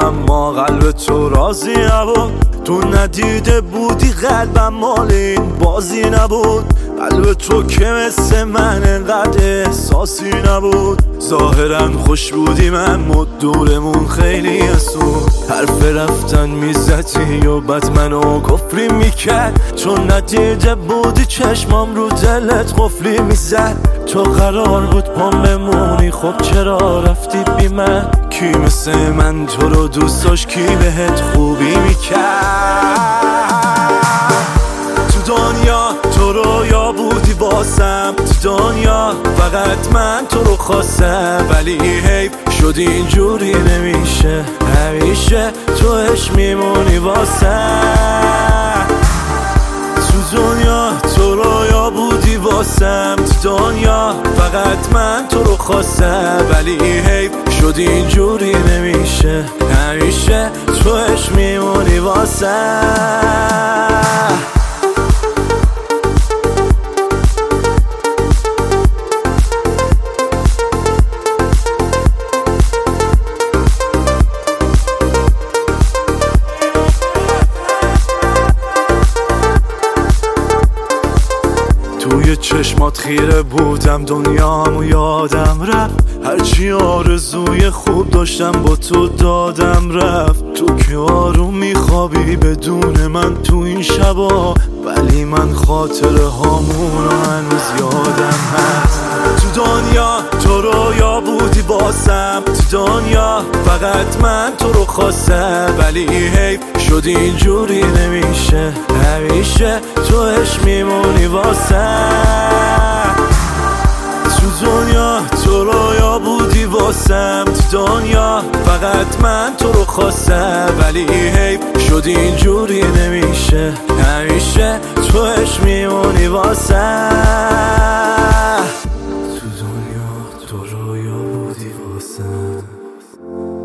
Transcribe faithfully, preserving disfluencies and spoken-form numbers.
اما قلب تو راضی نبود. تو ندیده بودی قلبم مال این بازی نبود. قلب تو که مثل من انقدر احساسی نبود. ظاهرا خوش بودی من مد دورمون خیلی اسود. حرف رفتن میزدی و بعد منو کفری میکرد. چون ندیده بودی چشمام رو دلت قفلی میزد. تو قرار بود پام بمونی، خب چرا رفتی بی من؟ کی مثل من تو رو دوست داشت، کی بهت خوبی میکرد؟ تو دنیا تو رویا بودی واسم، تو دنیا فقط من تو رو خواستم. ولی حیف شد اینجوری نمیشه، همیشه تو عشق میمونی واسم. تو دنیا تو رویا بودی واسم، تو دنیا فقط من تو رو خواستم. ولی حیف شد اینجوری نمیشه، همیشه تو عشق میمونی واسم. توی چشمات خیره بودم، دنیامو یادم رفت. هرچی آرزوی خوب داشتم با تو دادم رفت. تو که آروم میخوابی بدون من تو این شبا، ولی من خاطره هامونو هنوز یادم هست. تو دنیا تو رویا بودی واسم، تو دنیا فقط من تو رو خواستم. ولی حیف شد اینجوری نمیشه، همیشه تو عشق میمونی واسم. تو دنیا تو رویا بودی واسم، تو دنیا فقط من تو رو خواستم. ولی حیف شد اینجوری نمیشه، همیشه تو عشق میمونی واسم. تو دنیا تو رویا بودی واسم.